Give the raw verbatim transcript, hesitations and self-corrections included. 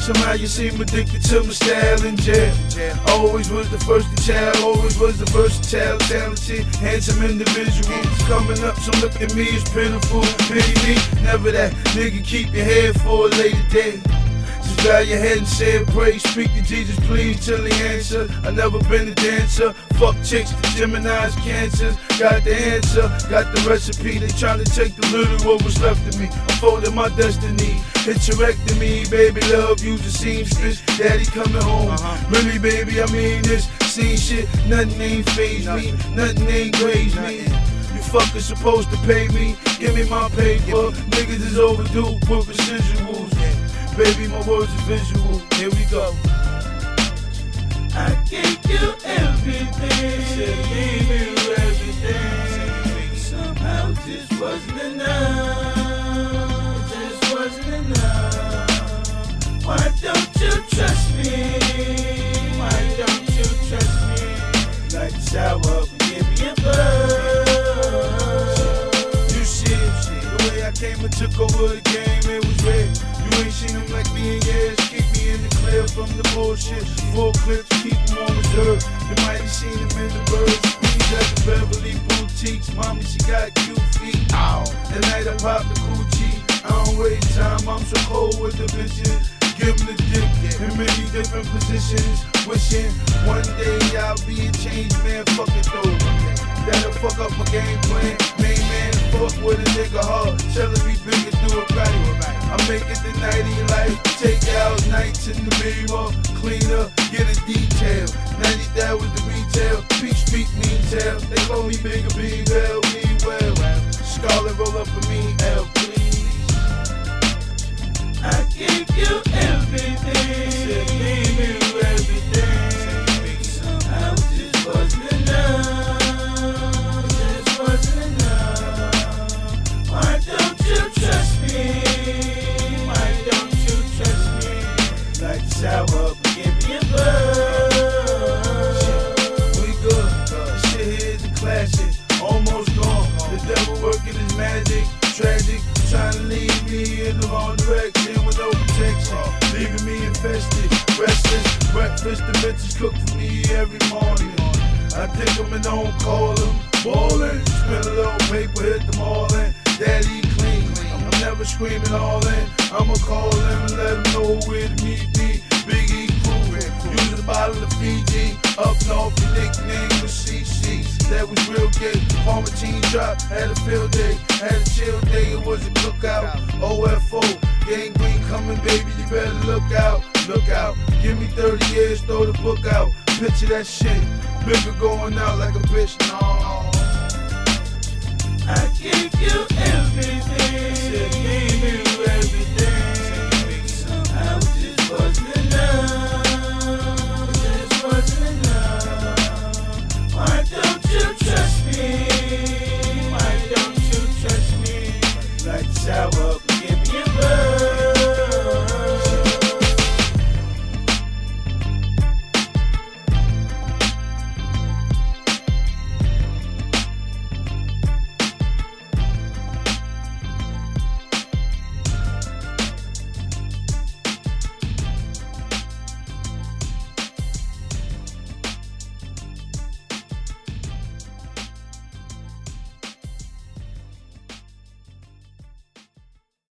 Somehow you seem addicted to my style in jail. Always was the first to child, always was the versatile, talented, handsome individual. Coming up, so look at me, it's pitiful. Pity me, never that nigga, keep your head for a later day. Just bow your head and say a prayer. Speak to Jesus, please, till he answer. I never been a dancer. Fuck chicks, the Gemini's cancers. Got the answer, got the recipe. They tryna take the little what was left of me. Unfolding my destiny. Hysterectomy, baby, love, use the seamstress. Daddy coming home. Uh-huh. Really, baby, I mean this. Seen shit, nothing ain't phased me. Nothing ain't grazed me. You fuckers supposed to pay me. Give me my paper. Niggas is overdue with residuals. Baby, my words are visual. Here we go. I gave you everything. Said gave you everything. Somehow it just wasn't enough. It just wasn't enough. Why don't you trust me? Why don't you trust me? Like the shower up and give me a buzz. You see, the way I came and took over the game, it was red. You ain't seen them like me in years. Keep me in the clear from the bullshit. Full clips, keep them on reserve. You might have seen them in the birds. These at the Beverly boutiques. Mommy, she got cute feet. Ow. The night I pop the coochie. I don't waste time, I'm so cold with the bitches. Give them the dick in many different positions. Wishing one day I'll be a changed man. Fuck it though. That'll fuck up my game plan. Main man, fuck with a nigga hard. Telling me bigger, do it right. I make it the night of your life. Take out nights in the mirror. Clean up, get a detail. ninety thousand with the retail. Peach speak mean tell. They call me bigger, be well, me well. Scarlet roll up for me, L, please. I gave you everything. Said gave you everything. Somehow it just wasn't enough. It just wasn't enough. Why don't you trust me? Why don't you trust me? Like the shower up and give me a buzz. We good. This shit here is a classic. Almost gone. The devil working his magic. Tragic. Trying to lead me in the wrong direction with no protection. Leaving me infested, restless. Breakfast, the bitches cook for me every morning. I think I'm and don't call them. Ballin', spend a little paper, hit them all in. Daddy clean. I'm never screaming all in. I'ma call them and let them know where to meet me. Big E crew. Use a bottle of Fiji. Up north, your nickname was C C. That was real gay. Former team drop, had a field day. Had a chill day, it was a cookout. O F O, gang green coming, baby, you better look out. Look out, give me thirty years, throw the book out. Picture that shit, bigger going out like a bitch, no. I gave you everything. Said, gave you